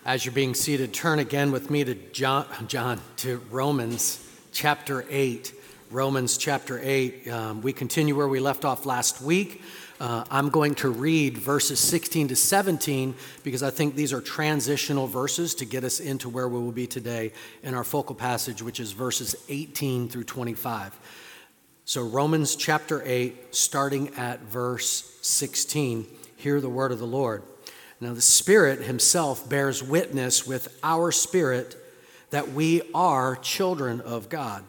As you're being seated, turn again with me to Romans chapter 8. Romans chapter 8. We continue where we left off last week. I'm going to read verses 16 to 17 because I think these are transitional verses to get us into where we will be today in our focal passage, which is verses 18 through 25. So Romans chapter 8, starting at verse 16, hear the word of the Lord. Now the Spirit himself bears witness with our spirit that we are children of God.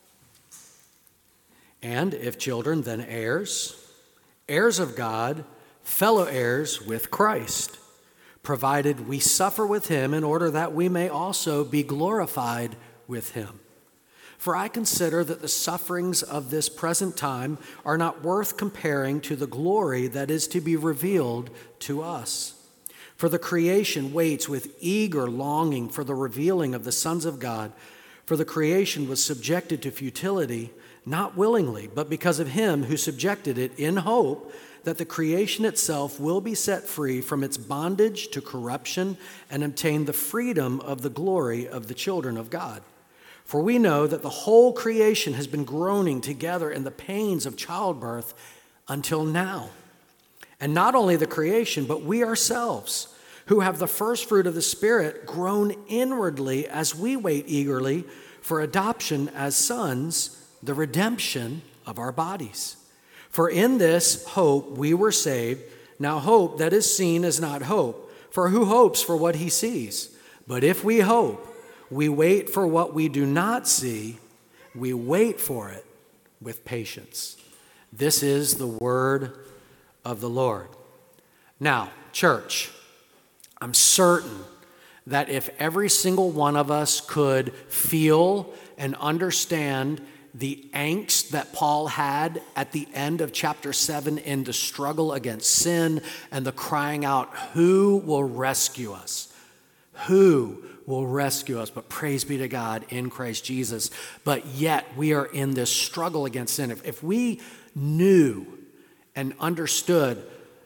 And if children, then heirs, heirs of God, fellow heirs with Christ, provided we suffer with him in order that we may also be glorified with him. For I consider that the sufferings of this present time are not worth comparing to the glory that is to be revealed to us. For the creation waits with eager longing for the revealing of the sons of God. For the creation was subjected to futility, not willingly, but because of him who subjected it, in hope that the creation itself will be set free from its bondage to corruption and obtain the freedom of the glory of the children of God. For we know that the whole creation has been groaning together in the pains of childbirth until now. And not only the creation, but we ourselves, who have the first fruit of the Spirit, groan inwardly as we wait eagerly for adoption as sons, the redemption of our bodies. For in this hope we were saved. Now hope that is seen is not hope, for who hopes for what he sees? But if we hope, we wait for what we do not see, we wait for it with patience. This is the word of the Lord. Now, church, I'm certain that if every single one of us could feel and understand the angst that Paul had at the end of chapter 7 in the struggle against sin and the crying out, who will rescue us? Who will rescue us? But praise be to God in Christ Jesus. But yet we are in this struggle against sin. If we knew and understood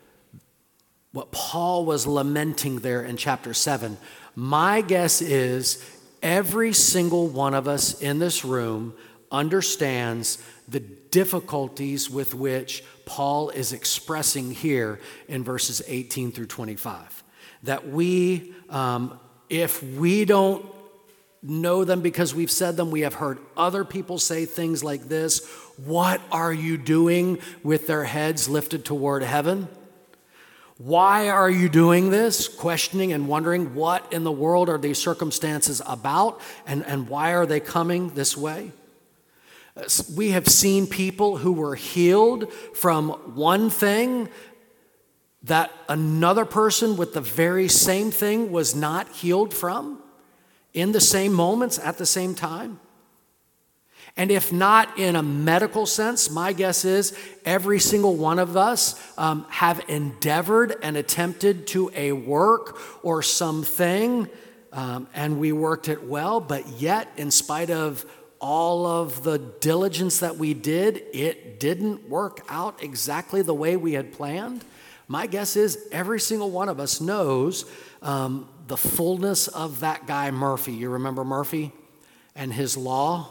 what Paul was lamenting there in chapter 7, my guess is every single one of us in this room understands the difficulties with which Paul is expressing here in verses 18 through 25. That we, if we don't know them because we've said them, we have heard other people say things like this: what are you doing with their heads lifted toward heaven? Why are you doing this? Questioning and wondering what in the world are these circumstances about, and why are they coming this way? We have seen people who were healed from one thing that another person with the very same thing was not healed from in the same moments at the same time. And if not in a medical sense, my guess is every single one of us have endeavored and attempted to a work or something, and we worked it well, but yet in spite of all of the diligence that we did, it didn't work out exactly the way we had planned. My guess is every single one of us knows the fullness of that guy Murphy. You remember Murphy and his law?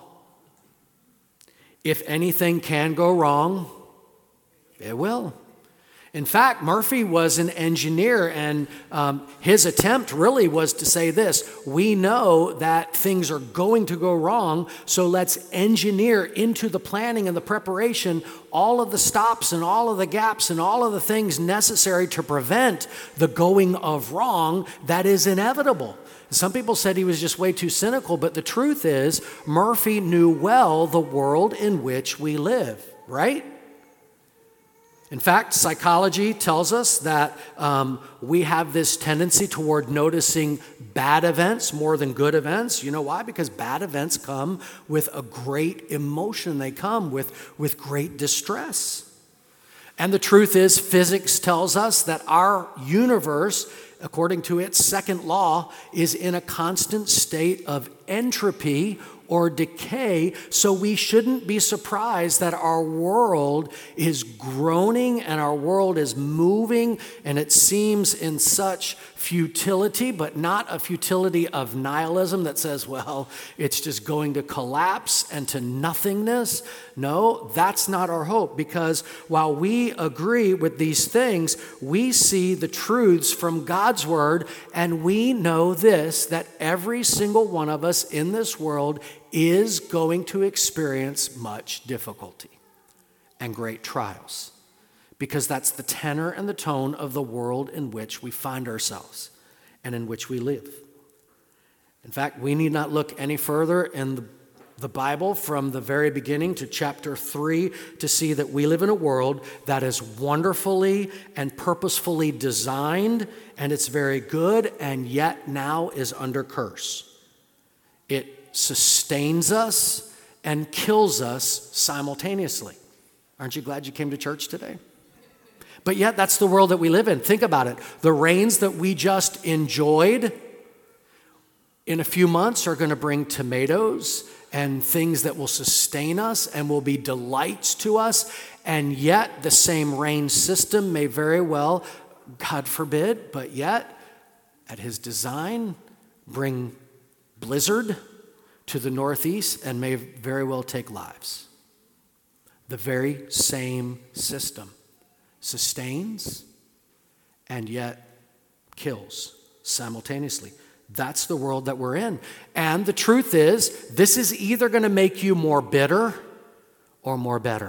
If anything can go wrong, it will. In fact, Murphy was an engineer, and his attempt really was to say this: we know that things are going to go wrong, so let's engineer into the planning and the preparation all of the stops and all of the gaps and all of the things necessary to prevent the going of wrong that is inevitable. Some people said he was just way too cynical, but the truth is Murphy knew well the world in which we live, right? In fact, psychology tells us that we have this tendency toward noticing bad events more than good events. You know why? Because bad events come with a great emotion. They come with great distress. And the truth is, physics tells us that our universe, according to its second law, is in a constant state of entropy or decay, so we shouldn't be surprised that our world is groaning and our world is moving, and it seems in such futility, but not a futility of nihilism that says, well, it's just going to collapse and to nothingness. No, that's not our hope, because while we agree with these things, we see the truths from God's word, and we know this, that every single one of us in this world is going to experience much difficulty and great trials, because that's the tenor and the tone of the world in which we find ourselves and in which we live. In fact, we need not look any further in the Bible from the very beginning to chapter 3 to see that we live in a world that is wonderfully and purposefully designed, and it's very good, and yet now is under curse. It sustains us and kills us simultaneously. Aren't you glad you came to church today? But yet that's the world that we live in. Think about it. The rains that we just enjoyed in a few months are going to bring tomatoes and things that will sustain us and will be delights to us. And yet the same rain system may very well, God forbid, but yet at his design bring blizzard to the northeast and may very well take lives. The very same system sustains and yet kills simultaneously. That's the world that we're in. And the truth is, this is either going to make you more bitter or more better.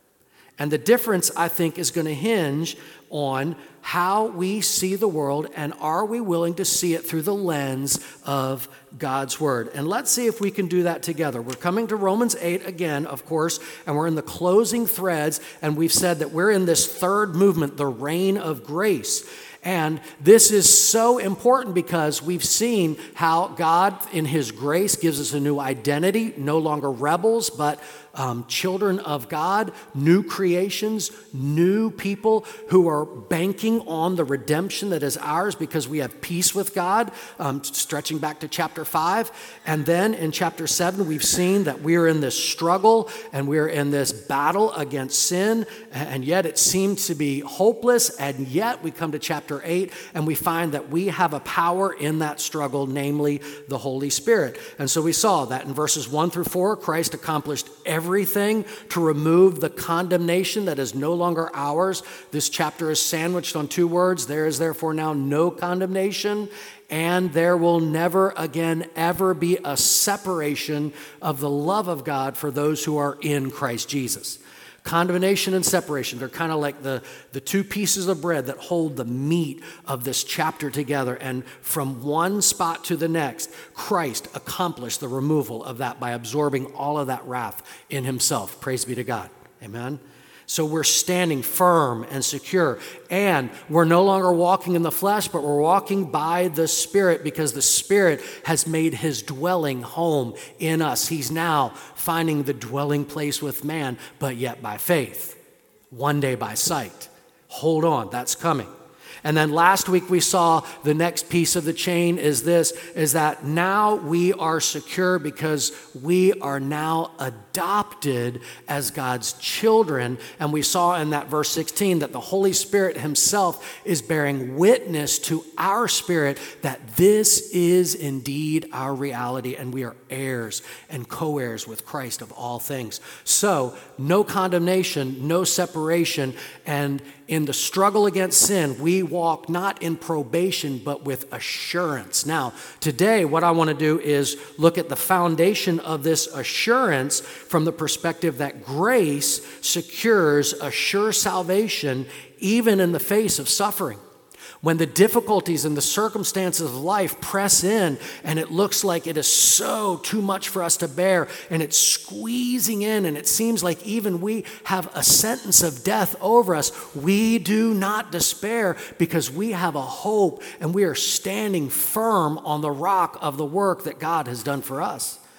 And the difference, I think, is going to hinge on how we see the world, and are we willing to see it through the lens of God's word. And let's see if we can do that together. We're coming to Romans 8 again, of course, and we're in the closing threads, and we've said that we're in this third movement, the reign of grace. And this is so important because we've seen how God, in his grace, gives us a new identity, no longer rebels, but children of God, new creations, new people who are banking on the redemption that is ours because we have peace with God, stretching back to chapter 5. And then in chapter 7, we've seen that we're in this struggle and we're in this battle against sin, and yet it seems to be hopeless. And yet we come to chapter 8 and we find that we have a power in that struggle, namely the Holy Spirit. And so we saw that in verses 1 through 4, Christ accomplished everything to remove the condemnation that is no longer ours. This chapter is sandwiched on two words: there is therefore now no condemnation, and there will never again ever be a separation of the love of God for those who are in Christ Jesus. Condemnation and separation, they're kind of like the two pieces of bread that hold the meat of this chapter together. And from one spot to the next, Christ accomplished the removal of that by absorbing all of that wrath in himself. Praise be to God. Amen. So we're standing firm and secure, and we're no longer walking in the flesh, but we're walking by the Spirit, because the Spirit has made his dwelling home in us. He's now finding the dwelling place with man, but yet by faith, one day by sight. Hold on, that's coming. And then last week we saw the next piece of the chain is that now we are secure because we are now adopted as God's children. And we saw in that verse 16 that the Holy Spirit himself is bearing witness to our spirit that this is indeed our reality, and we are heirs and co-heirs with Christ of all things. So no condemnation, no separation, and in the struggle against sin, we walk not in probation, but with assurance. Now, today, what I want to do is look at the foundation of this assurance from the perspective that grace secures a sure salvation even in the face of suffering. When the difficulties and the circumstances of life press in and it looks like it is so too much for us to bear and it's squeezing in and it seems like even we have a sentence of death over us, we do not despair because we have a hope and we are standing firm on the rock of the work that God has done for us.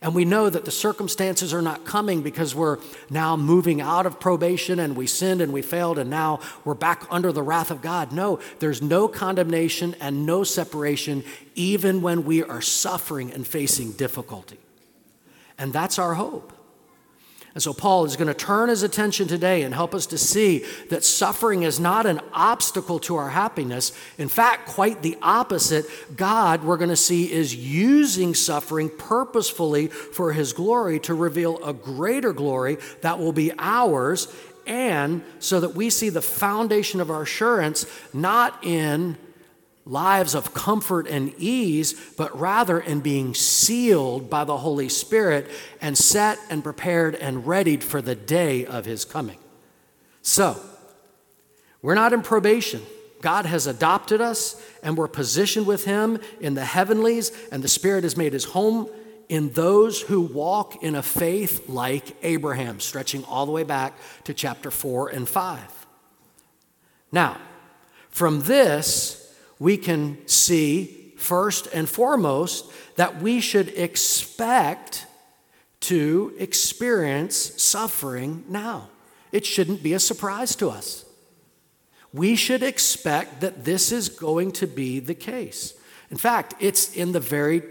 And we know that the circumstances are not coming because we're now moving out of probation and we sinned and we failed and now we're back under the wrath of God. No, there's no condemnation and no separation even when we are suffering and facing difficulty. And that's our hope. And so Paul is going to turn his attention today and help us to see that suffering is not an obstacle to our happiness. In fact, quite the opposite. God, we're going to see, is using suffering purposefully for his glory to reveal a greater glory that will be ours, and so that we see the foundation of our assurance not in lives of comfort and ease, but rather in being sealed by the Holy Spirit and set and prepared and readied for the day of his coming. So, we're not in probation. God has adopted us and we're positioned with him in the heavenlies, and the Spirit has made his home in those who walk in a faith like Abraham, stretching all the way back to chapter 4 and 5. Now, from this, we can see, first and foremost, that we should expect to experience suffering now. It shouldn't be a surprise to us. We should expect that this is going to be the case. In fact, it's in the very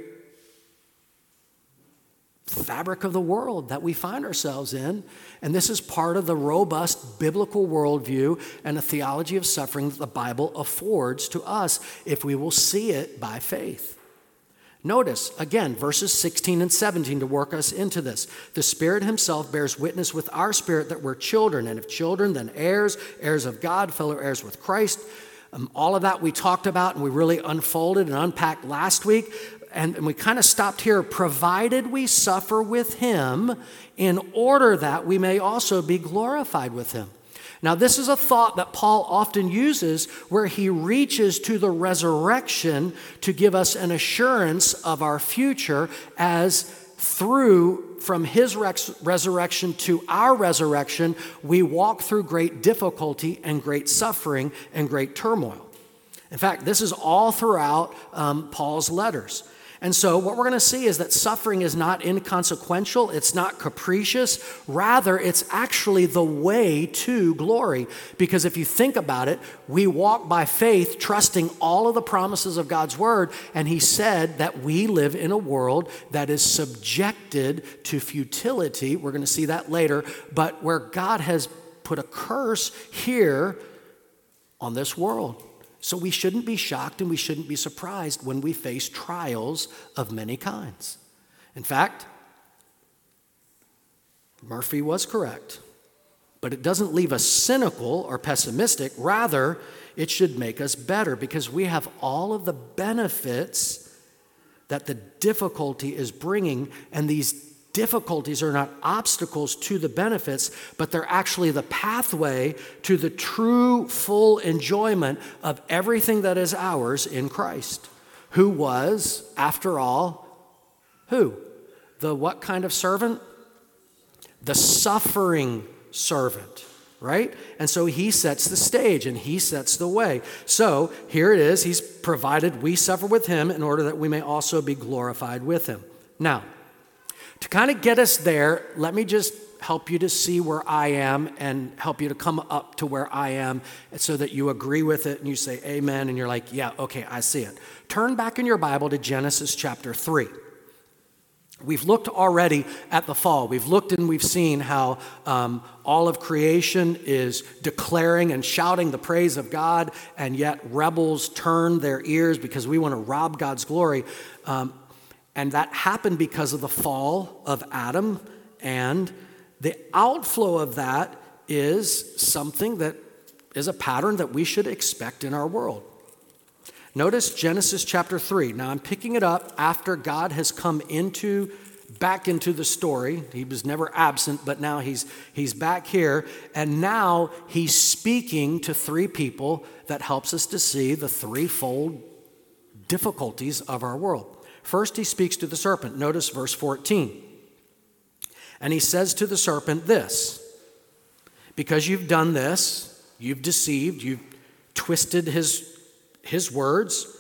fabric of the world that we find ourselves in, and this is part of the robust biblical worldview and a theology of suffering that the Bible affords to us if we will see it by faith. Notice, again, verses 16 and 17 to work us into this. The Spirit himself bears witness with our spirit that we're children, and if children, then heirs, heirs of God, fellow heirs with Christ. All of that we talked about and we really unfolded and unpacked last week. And we kind of stopped here, provided we suffer with him in order that we may also be glorified with him. Now, this is a thought that Paul often uses where he reaches to the resurrection to give us an assurance of our future as from his resurrection to our resurrection, we walk through great difficulty and great suffering and great turmoil. In fact, this is all throughout Paul's letters. And so what we're going to see is that suffering is not inconsequential, it's not capricious, rather it's actually the way to glory. Because if you think about it, we walk by faith, trusting all of the promises of God's word, and he said that we live in a world that is subjected to futility. We're going to see that later, but where God has put a curse here on this world. So we shouldn't be shocked and we shouldn't be surprised when we face trials of many kinds. In fact, Murphy was correct, but it doesn't leave us cynical or pessimistic. Rather, it should make us better because we have all of the benefits that the difficulty is bringing, and these difficulties are not obstacles to the benefits, but they're actually the pathway to the true, full enjoyment of everything that is ours in Christ, who was, after all, who? The what kind of servant? The suffering servant, right? And so he sets the stage and he sets the way. So here it is. He's provided we suffer with him in order that we may also be glorified with him. Now, to kind of get us there, let me just help you to see where I am and help you to come up to where I am so that you agree with it and you say amen and you're like, yeah, okay, I see it. Turn back in your Bible to Genesis chapter 3. We've looked already at the fall. We've looked and we've seen how all of creation is declaring and shouting the praise of God, and yet rebels turn their ears because we want to rob God's glory. And that happened because of the fall of Adam, and the outflow of that is something that is a pattern that we should expect in our world. Notice Genesis chapter 3. Now I'm picking it up after God has come back into the story. He was never absent, but now he's back here, and now he's speaking to three people that helps us to see the threefold difficulties of our world. First, he speaks to the serpent. Notice verse 14. And he says to the serpent this: because you've done this, you've deceived, you've twisted his words,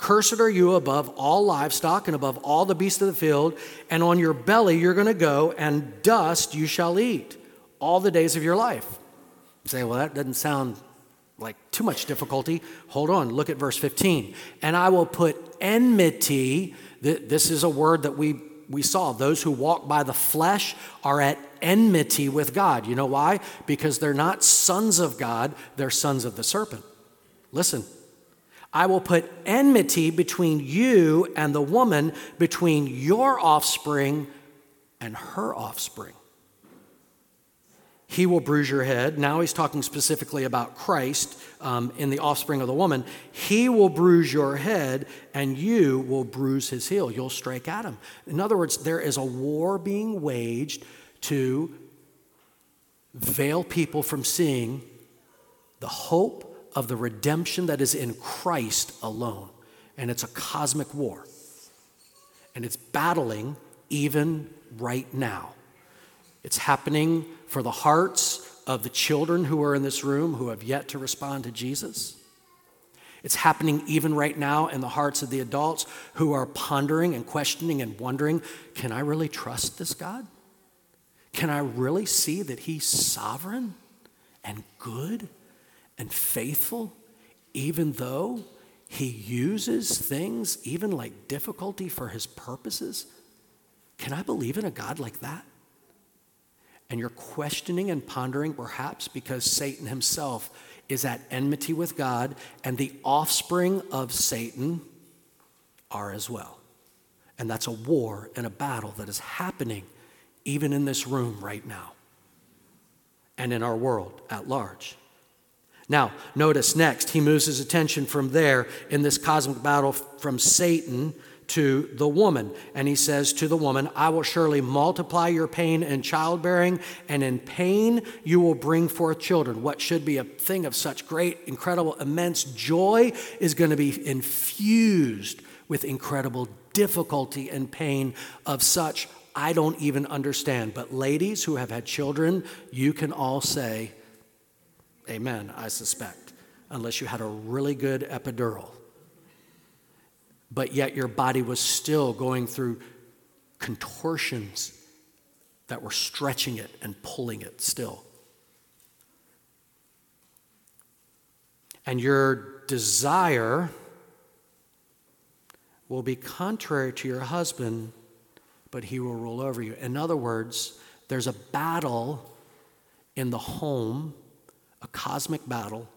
Cursed are you above all livestock and above all the beasts of the field, and on your belly you're going to go, and dust you shall eat all the days of your life. You say, well, that doesn't sound like too much difficulty. Hold on, look at verse 15. And I will put enmity, this is a word that we saw. Those who walk by the flesh are at enmity with God. You know why? Because they're not sons of God, they're sons of the serpent. Listen, I will put enmity between you and the woman, between your offspring and her offspring. He will bruise your head. Now he's talking specifically about Christ in the offspring of the woman. He will bruise your head, and you will bruise his heel. You'll strike at him. In other words, there is a war being waged to veil people from seeing the hope of the redemption that is in Christ alone. And it's a cosmic war. And it's battling even right now. It's happening for the hearts of the children who are in this room who have yet to respond to Jesus. It's happening even right now in the hearts of the adults who are pondering and questioning and wondering, can I really trust this God? Can I really see that he's sovereign and good and faithful, even though he uses things, even like difficulty, for his purposes? Can I believe in a God like that? And you're questioning and pondering, perhaps because Satan himself is at enmity with God, and the offspring of Satan are as well. And that's a war and a battle that is happening even in this room right now and in our world at large. Now, notice next, he moves his attention from there in this cosmic battle from Satan to the woman. And he says to the woman, I will surely multiply your pain in childbearing, and in pain you will bring forth children. What should be a thing of such great, incredible, immense joy is going to be infused with incredible difficulty and pain of such I don't even understand. But ladies who have had children, you can all say, amen, I suspect, unless you had a really good epidural. But yet your body was still going through contortions that were stretching it and pulling it still. And your desire will be contrary to your husband, but he will rule over you. In other words, there's a battle in the home, a cosmic battle,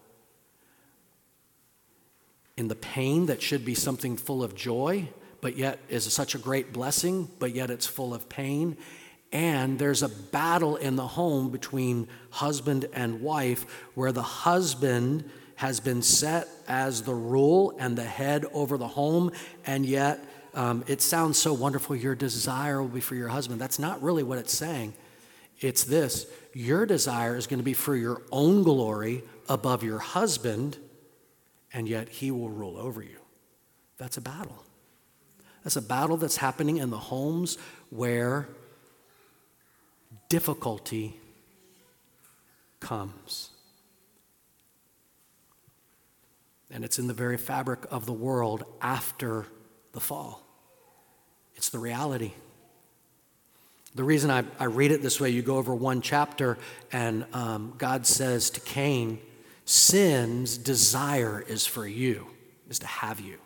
in the pain that should be something full of joy, but yet is such a great blessing, but yet it's full of pain. And there's a battle in the home between husband and wife, where the husband has been set as the rule and the head over the home, and yet it sounds so wonderful, your desire will be for your husband. That's not really what it's saying. It's this, your desire is going to be for your own glory above your husband, and yet he will rule over you. That's a battle. That's a battle that's happening in the homes where difficulty comes. And it's in the very fabric of the world after the fall. It's the reality. The reason I read it this way, you go over one chapter and God says to Cain, sin's desire is for you, is to have you.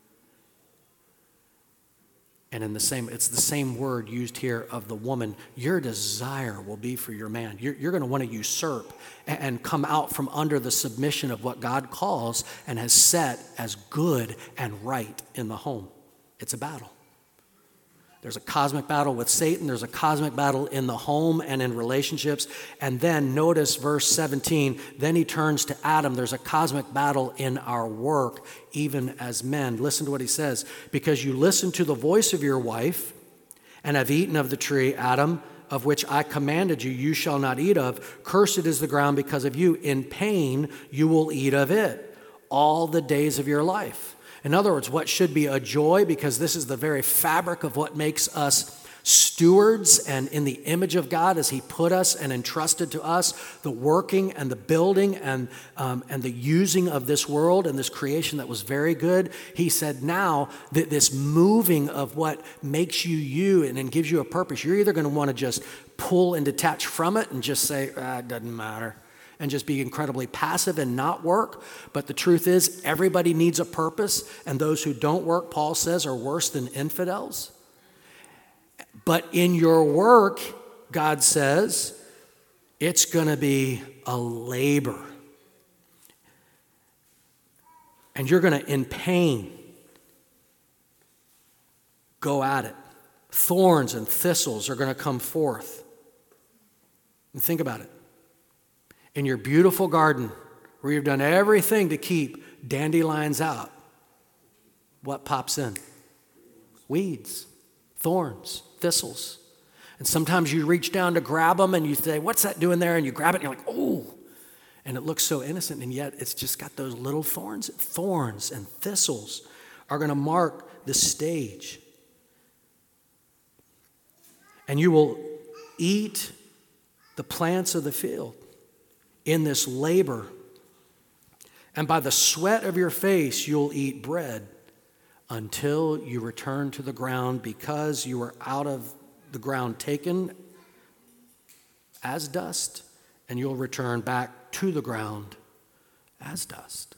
And it's the same word used here of the woman. Your desire will be for your man. You're going to want to usurp and come out from under the submission of what God calls and has set as good and right in the home. It's a battle. There's a cosmic battle with Satan. There's a cosmic battle in the home and in relationships. And then notice verse 17, then he turns to Adam. There's a cosmic battle in our work, even as men. Listen to what he says. Because you listened to the voice of your wife and have eaten of the tree, Adam, of which I commanded you, you shall not eat of. Cursed is the ground because of you. In pain you will eat of it all the days of your life. In other words, what should be a joy, because this is the very fabric of what makes us stewards and in the image of God as he put us and entrusted to us the working and the building and the using of this world and this creation that was very good. He said now that this moving of what makes you you and gives you a purpose, you're either going to want to just pull and detach from it and just say, it doesn't matter, and just be incredibly passive and not work. But the truth is, everybody needs a purpose, and those who don't work, Paul says, are worse than infidels. But in your work, God says, it's going to be a labor. And you're going to, in pain, go at it. Thorns and thistles are going to come forth. And think about it. In your beautiful garden, where you've done everything to keep dandelions out, what pops in? Weeds, thorns, thistles. And sometimes you reach down to grab them and you say, what's that doing there? And you grab it and you're like, oh. And it looks so innocent, and yet it's just got those little thorns. Thorns and thistles are going to mark the stage. And you will eat the plants of the field in this labor. And by the sweat of your face, you'll eat bread until you return to the ground, because you are out of the ground taken as dust, and you'll return back to the ground as dust.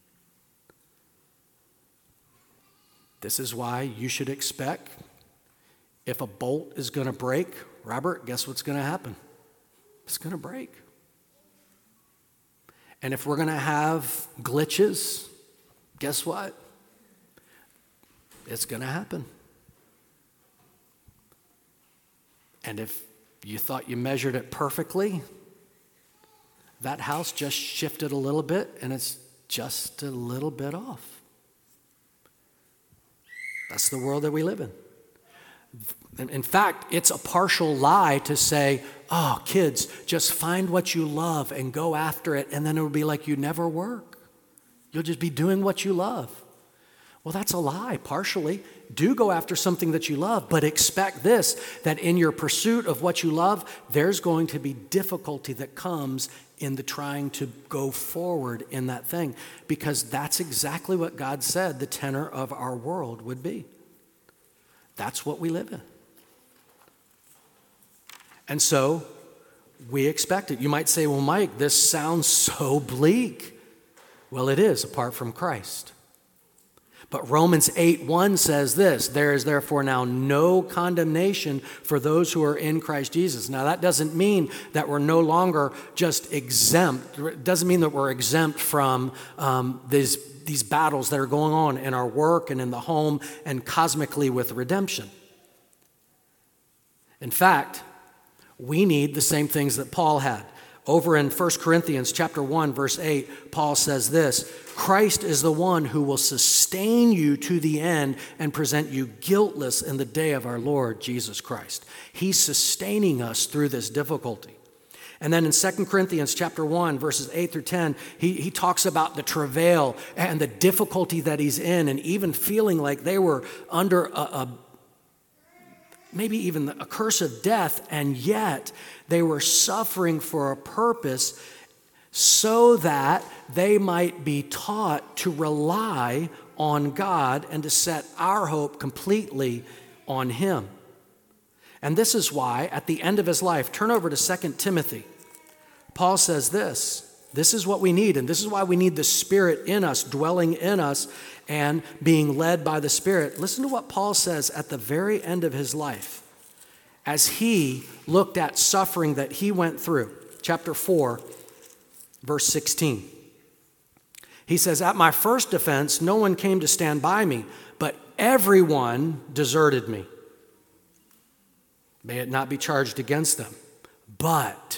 This is why you should expect, if a bolt is going to break, Robert, guess what's going to happen? It's going to break. And if we're going to have glitches, guess what? It's going to happen. And if you thought you measured it perfectly, that house just shifted a little bit and it's just a little bit off. That's the world that we live in. In fact, it's a partial lie to say, oh, kids, just find what you love and go after it, and then it will be like you never work. You'll just be doing what you love. Well, that's a lie, partially. Do go after something that you love, but expect this, that in your pursuit of what you love, there's going to be difficulty that comes in the trying to go forward in that thing, because that's exactly what God said the tenor of our world would be. That's what we live in. And so we expect it. You might say, well, Mike, this sounds so bleak. Well, it is, apart from Christ. But Romans 8:1 says this, there is therefore now no condemnation for those who are in Christ Jesus. Now, that doesn't mean that we're no longer just exempt. It doesn't mean that we're exempt from these battles that are going on in our work and in the home and cosmically with redemption. In fact, we need the same things that Paul had. Over in 1 Corinthians chapter 1, verse 8, Paul says this, Christ is the one who will sustain you to the end and present you guiltless in the day of our Lord Jesus Christ. He's sustaining us through this difficulty. And then in 2 Corinthians chapter 1, verses 8 through 10, he talks about the travail and the difficulty that he's in, and even feeling like they were under maybe even a curse of death, and yet they were suffering for a purpose so that they might be taught to rely on God and to set our hope completely on Him. And this is why, at the end of his life, turn over to 2 Timothy. Paul says this is what we need, and this is why we need the Spirit in us, dwelling in us, and being led by the Spirit. Listen to what Paul says at the very end of his life, as he looked at suffering that he went through. Chapter 4, verse 16. He says, at my first defense, no one came to stand by me, but everyone deserted me. May it not be charged against them. But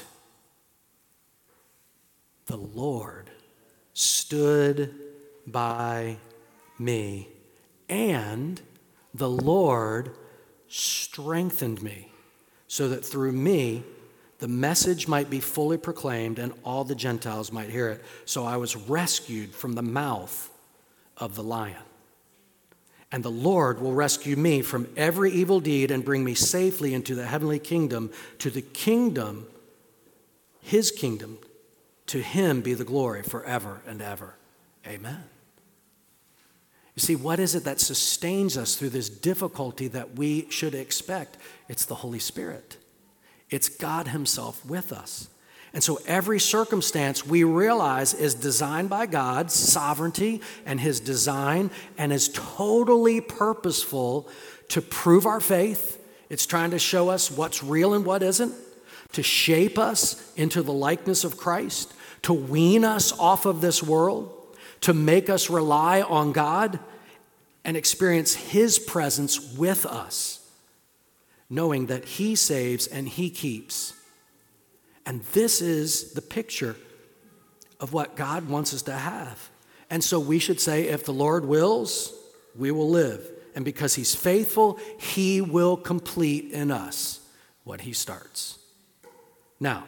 the Lord stood by me, and the Lord strengthened me, so that through me the message might be fully proclaimed and all the Gentiles might hear it. So I was rescued from the mouth of the lion. And the Lord will rescue me from every evil deed and bring me safely into the heavenly kingdom, to the kingdom, his kingdom. To him be the glory forever and ever. Amen. You see, what is it that sustains us through this difficulty that we should expect? It's the Holy Spirit. It's God himself with us. And so every circumstance we realize is designed by God's sovereignty and his design, and is totally purposeful to prove our faith. It's trying to show us what's real and what isn't, to shape us into the likeness of Christ, to wean us off of this world, to make us rely on God and experience his presence with us, knowing that he saves and he keeps. And this is the picture of what God wants us to have. And so we should say, if the Lord wills, we will live. And because he's faithful, he will complete in us what he starts. Now,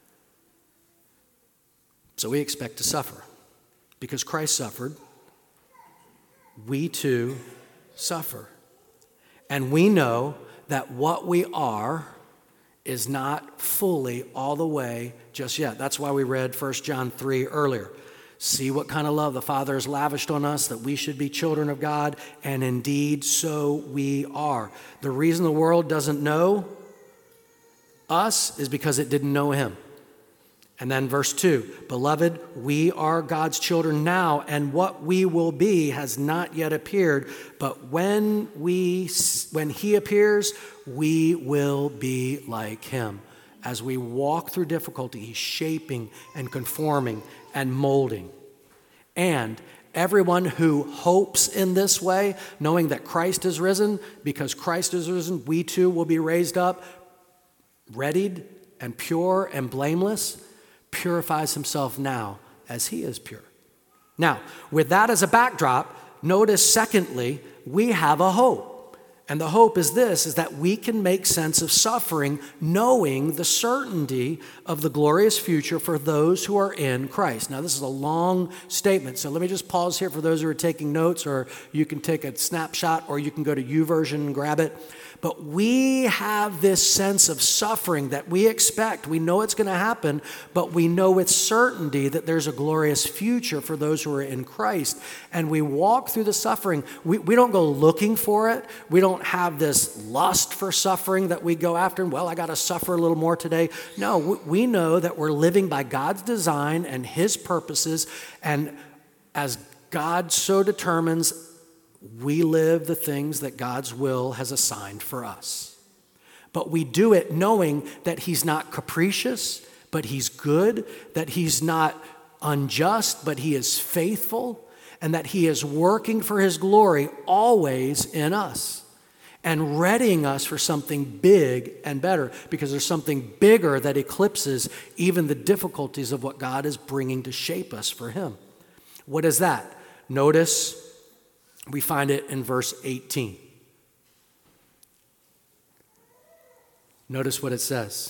so we expect to suffer. Because Christ suffered, we too suffer. And we know that what we are is not fully all the way just yet. That's why we read 1 John 3 earlier. See what kind of love the Father has lavished on us, that we should be children of God, and indeed so we are. The reason the world doesn't know us is because it didn't know him. And then verse 2, beloved, we are God's children now, and what we will be has not yet appeared, but when he appears, we will be like him. As we walk through difficulty, he's shaping and conforming and molding. And everyone who hopes in this way, knowing that Christ is risen, because Christ is risen, we too will be raised up, readied and pure and blameless, purifies himself now as he is pure. Now, with that as a backdrop, notice secondly, we have a hope. And the hope is this, is that we can make sense of suffering knowing the certainty of the glorious future for those who are in Christ. Now, this is a long statement, so let me just pause here for those who are taking notes, or you can take a snapshot, or you can go to YouVersion and grab it. But we have this sense of suffering that we expect. We know it's going to happen, but we know with certainty that there's a glorious future for those who are in Christ. And we walk through the suffering. We don't go looking for it. We don't have this lust for suffering that we go after. Well, I got to suffer a little more today. No, we know that we're living by God's design and his purposes. And as God so determines, we live the things that God's will has assigned for us. But we do it knowing that he's not capricious, but he's good, that he's not unjust, but he is faithful, and that he is working for his glory always in us and readying us for something big and better, because there's something bigger that eclipses even the difficulties of what God is bringing to shape us for him. What is that? Notice we find it in verse 18. Notice what it says.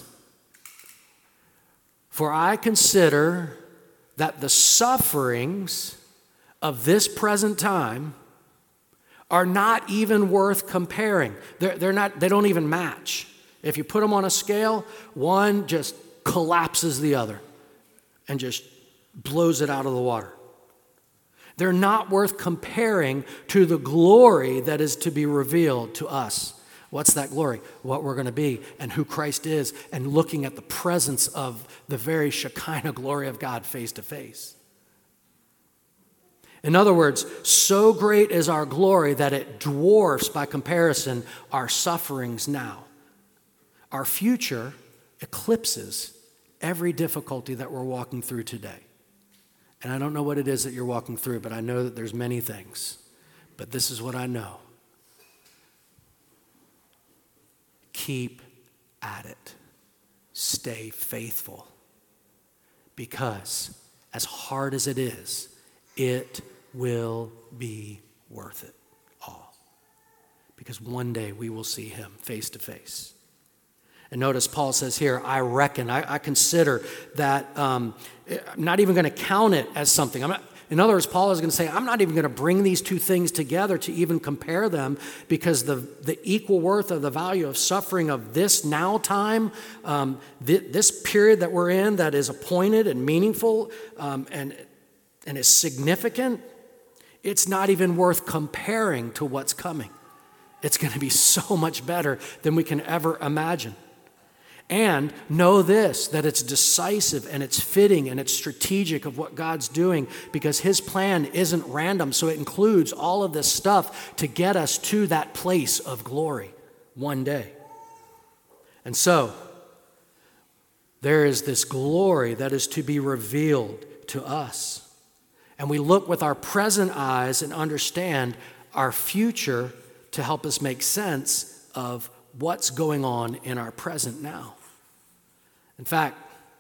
For I consider that the sufferings of this present time are not even worth comparing. They don't even match. If you put them on a scale, one just collapses the other and just blows it out of the water. They're not worth comparing to the glory that is to be revealed to us. What's that glory? What we're going to be and who Christ is, and looking at the presence of the very Shekinah glory of God face to face. In other words, so great is our glory that it dwarfs by comparison our sufferings now. Our future eclipses every difficulty that we're walking through today. And I don't know what it is that you're walking through, but I know that there's many things. But this is what I know. Keep at it. Stay faithful. Because as hard as it is, it will be worth it all. Because one day we will see him face to face. And notice Paul says here, I reckon, I consider that I'm not even going to count it as something. In other words, Paul is going to say, I'm not even going to bring these two things together to even compare them, because the equal worth of the value of suffering of this now time, this period that we're in that is appointed and meaningful and is significant, it's not even worth comparing to what's coming. It's going to be so much better than we can ever imagine. And know this, that it's decisive and it's fitting and it's strategic of what God's doing, because his plan isn't random. So it includes all of this stuff to get us to that place of glory one day. And so there is this glory that is to be revealed to us. And we look with our present eyes and understand our future to help us make sense of what's going on in our present now. In fact,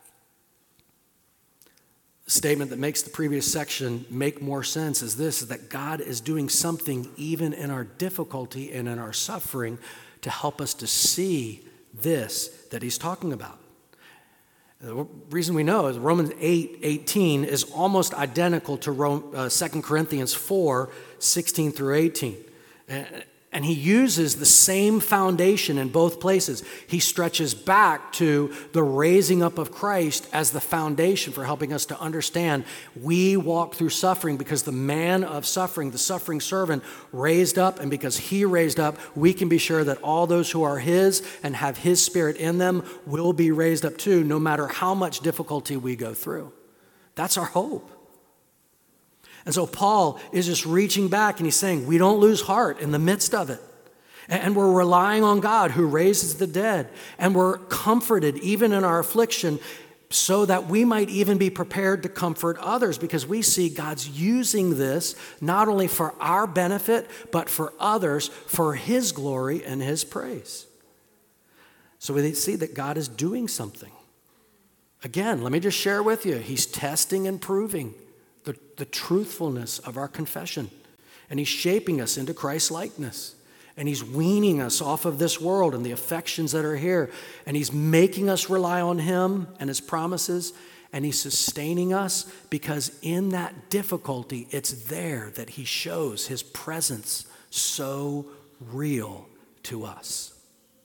the statement that makes the previous section make more sense is this, is that God is doing something even in our difficulty and in our suffering to help us to see this that he's talking about. The reason we know is Romans 8:18 is almost identical to 2 Corinthians 4:16 through 18. And he uses the same foundation in both places. He stretches back to the raising up of Christ as the foundation for helping us to understand we walk through suffering because the man of suffering, the suffering servant, raised up, and because he raised up, we can be sure that all those who are his and have his spirit in them will be raised up too, no matter how much difficulty we go through. That's our hope. And so Paul is just reaching back and he's saying, we don't lose heart in the midst of it. And we're relying on God who raises the dead. And we're comforted even in our affliction so that we might even be prepared to comfort others, because we see God's using this not only for our benefit, but for others, for his glory and his praise. So we see that God is doing something. Again, let me just share with you, he's testing and proving the truthfulness of our confession. And he's shaping us into Christ's likeness. And he's weaning us off of this world and the affections that are here. And he's making us rely on him and his promises. And he's sustaining us, because in that difficulty, it's there that he shows his presence so real to us.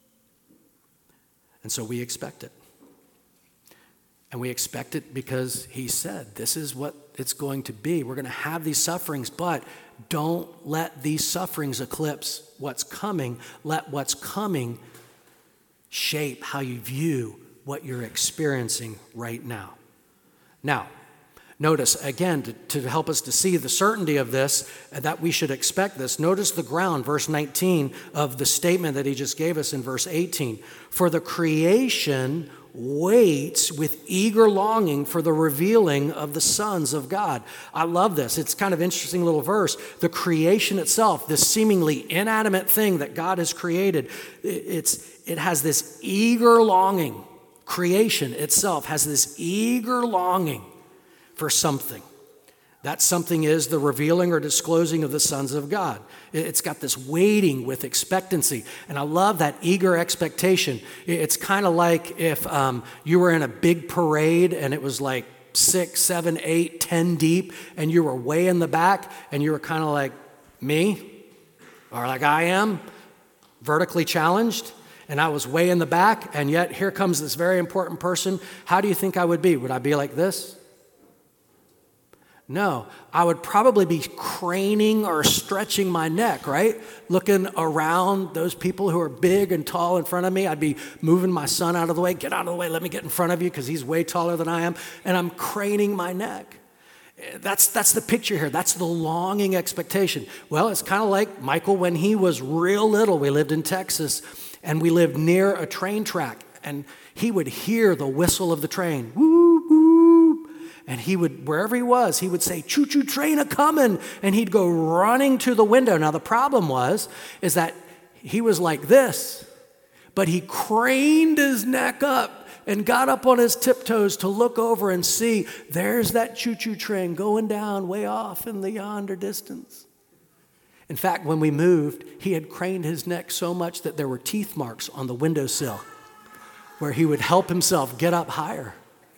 And so we expect it. And we expect it because he said, this is what it's going to be. We're going to have these sufferings, but don't let these sufferings eclipse what's coming. Let what's coming shape how you view what you're experiencing right now. Now, notice, again, to help us to see the certainty of this, that we should expect this, notice the ground, verse 19, of the statement that he just gave us in verse 18. For the creation waits with eager longing for the revealing of the sons of God. I love this. It's kind of interesting little verse. The creation itself, this seemingly inanimate thing that God has created, it has this eager longing. Creation itself has this eager longing for something. That something is the revealing or disclosing of the sons of God. It's got this waiting with expectancy. And I love that eager expectation. It's kind of like if you were in a big parade and it was like 6, 7, 8, 10 deep, and you were way in the back and you were kind of like me, or like I am, vertically challenged. And I was way in the back, and yet here comes this very important person. How do you think I would be? Would I be like this? No, I would probably be craning or stretching my neck, right? Looking around those people who are big and tall in front of me. I'd be moving my son out of the way. Get out of the way, let me get in front of you, because he's way taller than I am. And I'm craning my neck. That's the picture here. That's the longing expectation. Well, it's kind of like Michael when he was real little. We lived in Texas, and we lived near a train track. And he would hear the whistle of the train. Woo, woo. And he would, wherever he was, he would say, choo-choo train a-coming. And he'd go running to the window. Now, the problem is that he was like this, but he craned his neck up and got up on his tiptoes to look over and see, there's that choo-choo train going down way off in the yonder distance. In fact, when we moved, he had craned his neck so much that there were teeth marks on the windowsill where he would help himself get up higher.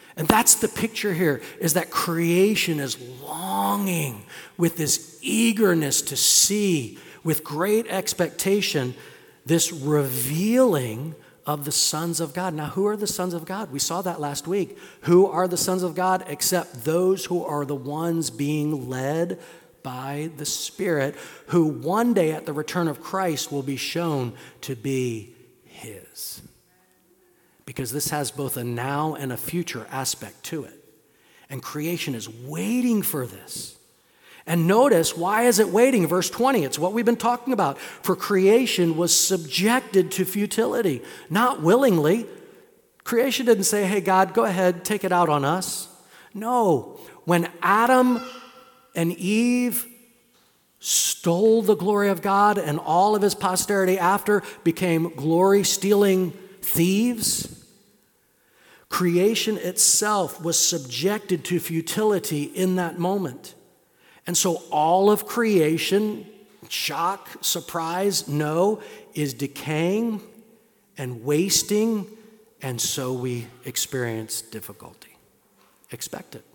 And that's the picture here, is that creation is longing with this eagerness to see, with great expectation, this revealing of the sons of God. Now, who are the sons of God? We saw that last week. Who are the sons of God except those who are the ones being led by the Spirit, who one day at the return of Christ will be shown to be His. Because this has both a now and a future aspect to it. And creation is waiting for this. And notice, why is it waiting? Verse 20, it's what we've been talking about. For creation was subjected to futility, not willingly. Creation didn't say, hey, God, go ahead, take it out on us. No, when Adam and Eve stole the glory of God and all of his posterity after became glory-stealing thieves, creation itself was subjected to futility in that moment. And so all of creation, shock, surprise, no, is decaying and wasting, and so we experience difficulty. Expect it.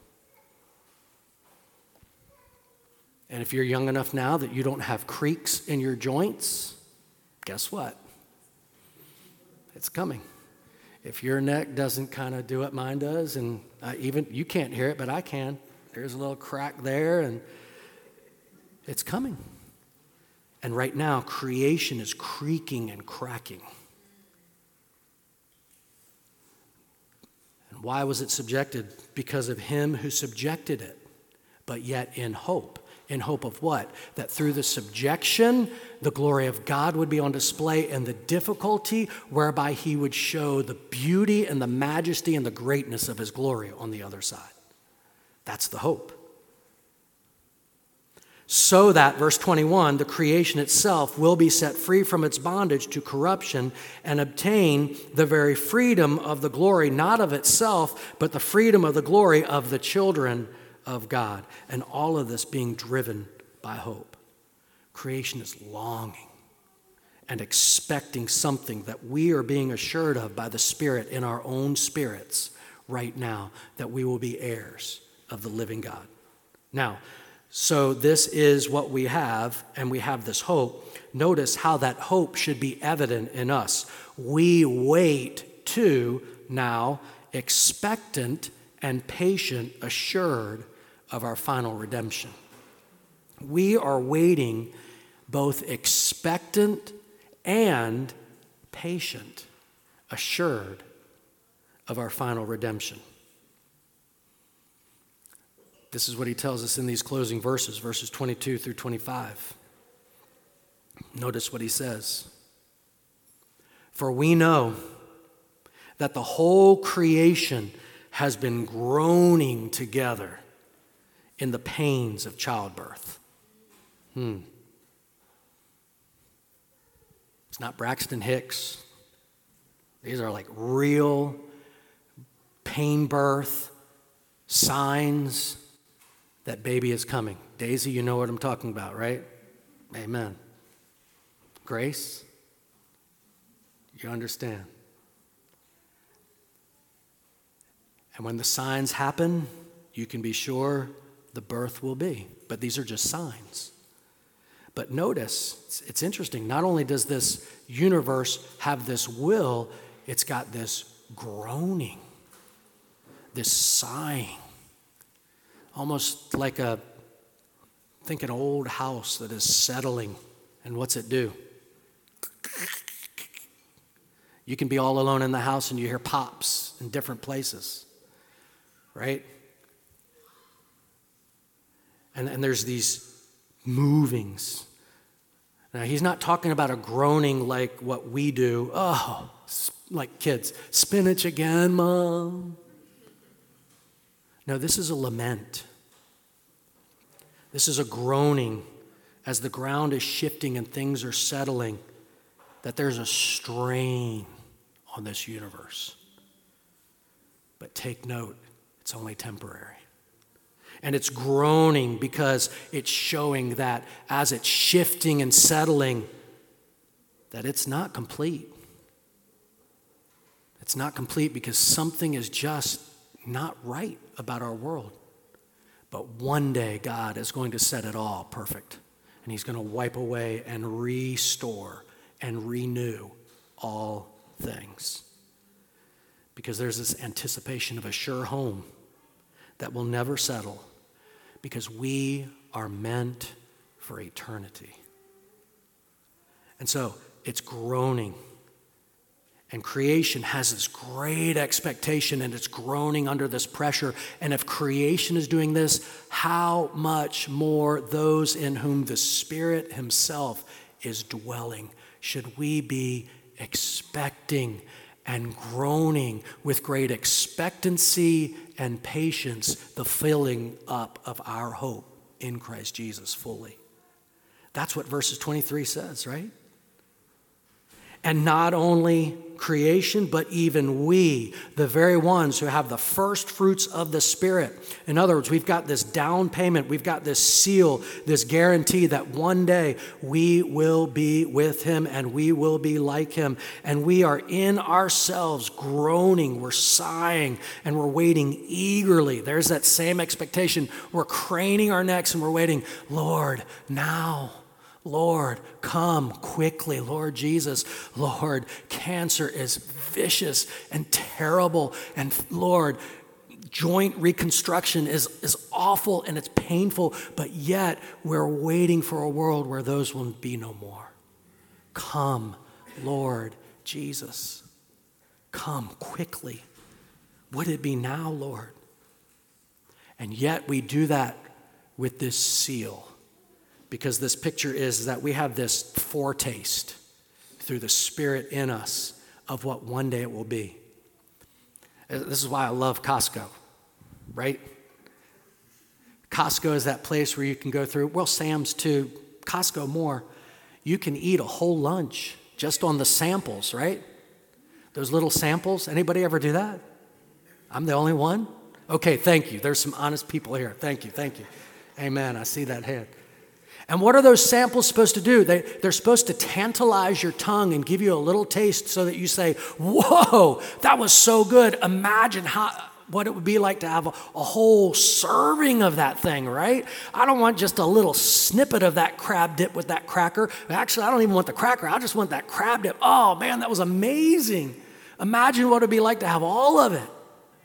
And if you're young enough now that you don't have creaks in your joints, guess what? It's coming. If your neck doesn't kind of do what mine does, and even you can't hear it, but I can. There's a little crack there, and it's coming. And right now, creation is creaking and cracking. And why was it subjected? Because of him who subjected it, but yet in hope. In hope of what? That through the subjection, the glory of God would be on display, and the difficulty whereby he would show the beauty and the majesty and the greatness of his glory on the other side. That's the hope. So that, verse 21, the creation itself will be set free from its bondage to corruption and obtain the very freedom of the glory, not of itself, but the freedom of the glory of the children of God. And all of this being driven by hope. Creation is longing and expecting something that we are being assured of by the Spirit in our own spirits right now, that we will be heirs of the living God. Now, so this is what we have, and we have this hope. Notice how that hope should be evident in us. We wait to now, expectant and patient, assured of our final redemption. We are waiting both expectant and patient, assured of our final redemption. This is what he tells us in these closing verses, verses 22 through 25. Notice what he says. For we know that the whole creation has been groaning together in the pains of childbirth. It's not Braxton Hicks. These are like real pain birth signs that baby is coming. Daisy, you know what I'm talking about, right? Amen. Grace, you understand. And when the signs happen, you can be sure the birth will be. But these are just signs. But notice, it's interesting. Not only does this universe have this will, it's got this groaning, this sighing. Almost like think an old house that is settling. And what's it do? You can be all alone in the house and you hear pops in different places, right? And there's these movings. Now, he's not talking about a groaning like what we do. Oh, like kids, spinach again, Mom. No, this is a lament. This is a groaning as the ground is shifting and things are settling, that there's a strain on this universe. But take note, it's only temporary. And it's groaning because it's showing that as it's shifting and settling, that it's not complete. It's not complete because something is just not right about our world. But one day God is going to set it all perfect. And he's going to wipe away and restore and renew all things. Because there's this anticipation of a sure home that will never settle. Because we are meant for eternity. And so it's groaning. And creation has this great expectation, and it's groaning under this pressure. And if creation is doing this, how much more those in whom the Spirit himself is dwelling should we be expecting and groaning with great expectancy and patience the filling up of our hope in Christ Jesus fully. That's what verses 23 says, right? And not only creation, but even we, the very ones who have the first fruits of the Spirit. In other words, we've got this down payment, we've got this seal, this guarantee that one day we will be with him and we will be like him. And we are in ourselves groaning, we're sighing, and we're waiting eagerly. There's that same expectation. We're craning our necks and we're waiting, Lord, now. Lord, come quickly. Lord Jesus, Lord, cancer is vicious and terrible. And Lord, joint reconstruction is awful and it's painful, but yet we're waiting for a world where those will be no more. Come, Lord Jesus. Come quickly. Would it be now, Lord? And yet we do that with this seal. Because this picture is that we have this foretaste through the Spirit in us of what one day it will be. This is why I love Costco, right? Costco is that place where you can go through, well, Sam's too, Costco more. You can eat a whole lunch just on the samples, right? Those little samples. Anybody ever do that? I'm the only one? Okay, thank you. There's some honest people here. Thank you. Amen. I see that head. And what are those samples supposed to do? They're supposed to tantalize your tongue and give you a little taste so that you say, whoa, that was so good. Imagine what it would be like to have a whole serving of that thing, right? I don't want just a little snippet of that crab dip with that cracker. Actually, I don't even want the cracker. I just want that crab dip. Oh, man, that was amazing. Imagine what it would be like to have all of it.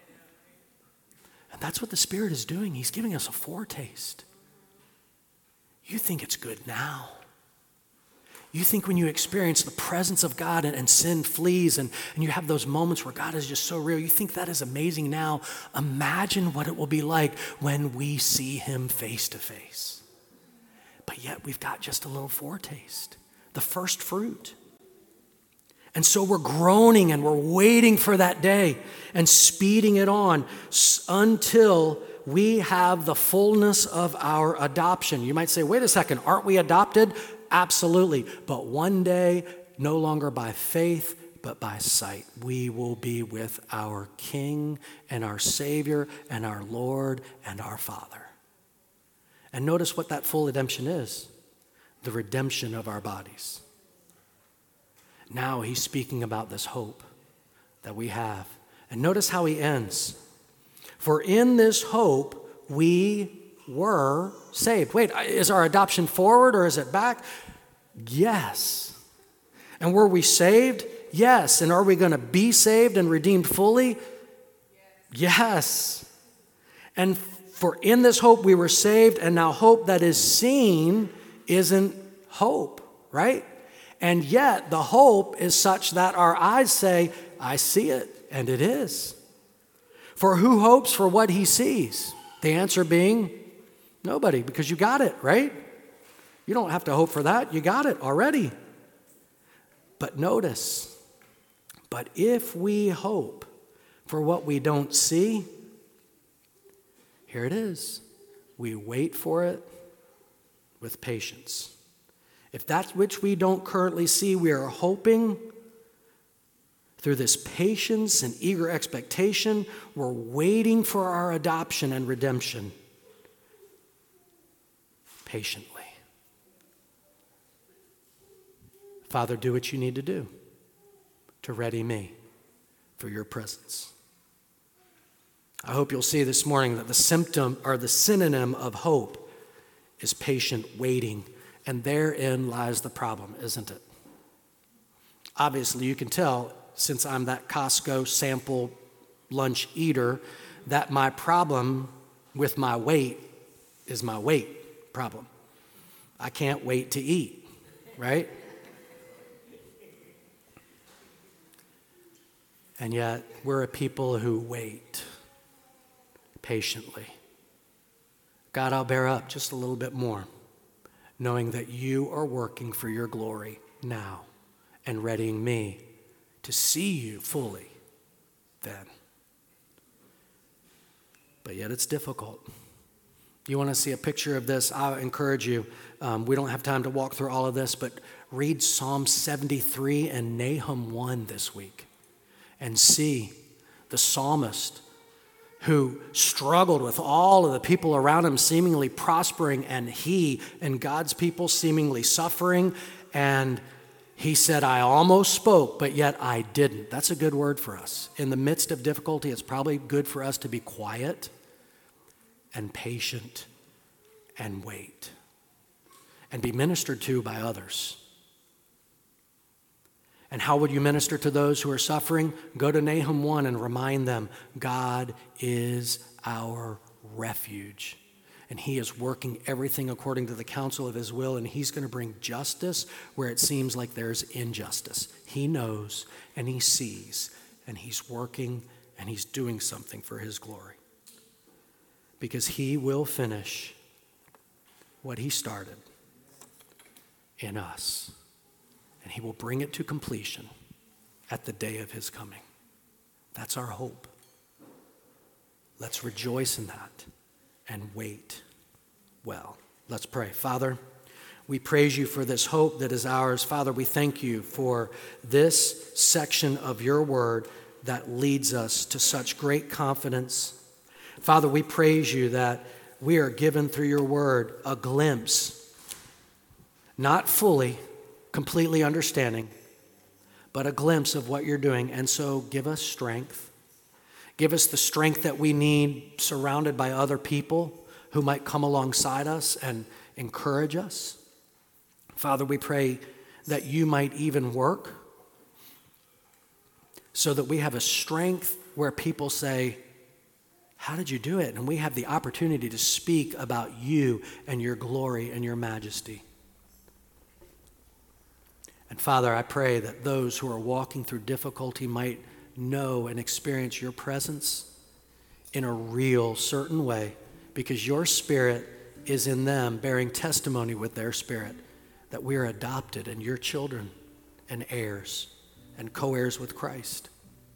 And that's what the Spirit is doing. He's giving us a foretaste. You think it's good now. You think when you experience the presence of God and sin flees and you have those moments where God is just so real, you think that is amazing now. Imagine what it will be like when we see him face to face. But yet we've got just a little foretaste, the first fruit. And so we're groaning and we're waiting for that day and speeding it on until we have the fullness of our adoption. You might say, wait a second, aren't we adopted? Absolutely. But one day, no longer by faith, but by sight, we will be with our King and our Savior and our Lord and our Father. And notice what that full redemption is. The redemption of our bodies. Now he's speaking about this hope that we have. And notice how he ends. For in this hope we were saved. Wait, is our adoption forward or is it back? Yes. And were we saved? Yes. And are we going to be saved and redeemed fully? Yes. And for in this hope we were saved, and now hope that is seen isn't hope, right? And yet the hope is such that our eyes say, I see it, and it is. For who hopes for what he sees? The answer being nobody, because you got it, right? You don't have to hope for that. You got it already. But notice, but if we hope for what we don't see, here it is. We wait for it with patience. If that which we don't currently see, we are hoping through this patience and eager expectation, we're waiting for our adoption and redemption patiently. Father, do what you need to do to ready me for your presence. I hope you'll see this morning that the symptom or the synonym of hope is patient waiting, and therein lies the problem, isn't it? Obviously, you can tell, since I'm that Costco sample lunch eater, that my problem with my weight is my weight problem. I can't wait to eat, right? And yet, we're a people who wait patiently. God, I'll bear up just a little bit more, knowing that you are working for your glory now and readying me to see you fully then. But yet it's difficult. You want to see a picture of this? I encourage you. We don't have time to walk through all of this, but read Psalm 73 and Nahum 1 this week and see the psalmist who struggled with all of the people around him seemingly prospering, and he and God's people seemingly suffering. And he said, I almost spoke, but yet I didn't. That's a good word for us. In the midst of difficulty, it's probably good for us to be quiet and patient and wait and be ministered to by others. And how would you minister to those who are suffering? Go to Nahum 1 and remind them, God is our refuge. And he is working everything according to the counsel of his will, and he's going to bring justice where it seems like there's injustice. He knows, and he sees, and he's working, and he's doing something for his glory. Because he will finish what he started in us. And he will bring it to completion at the day of his coming. That's our hope. Let's rejoice in that and wait well. Let's pray. Father, we praise you for this hope that is ours. Father, we thank you for this section of your word that leads us to such great confidence. Father, we praise you that we are given through your word a glimpse, not fully, completely understanding, but a glimpse of what you're doing. And so give us strength. Give us the strength that we need, surrounded by other people who might come alongside us and encourage us. Father, we pray that you might even work so that we have a strength where people say, how did you do it? And we have the opportunity to speak about you and your glory and your majesty. And Father, I pray that those who are walking through difficulty might know and experience your presence in a real, certain way, because your Spirit is in them, bearing testimony with their spirit that we are adopted and your children and heirs and co-heirs with Christ.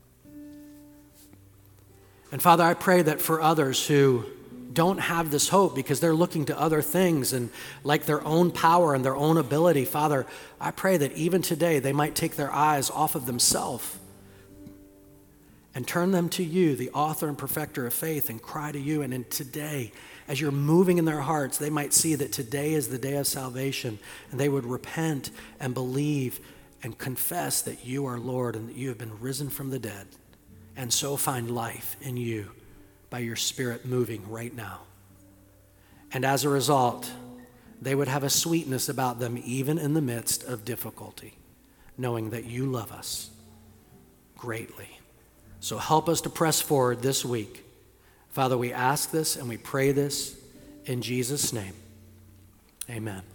And Father, I pray that for others who don't have this hope because they're looking to other things and like their own power and their own ability, Father, I pray that even today they might take their eyes off of themselves and turn them to you, the author and perfecter of faith, and cry to you. And in today, as you're moving in their hearts, they might see that today is the day of salvation, and they would repent and believe and confess that you are Lord and that you have been risen from the dead, and so find life in you by your Spirit moving right now. And as a result, they would have a sweetness about them even in the midst of difficulty, knowing that you love us greatly. So help us to press forward this week. Father, we ask this and we pray this in Jesus' name. Amen.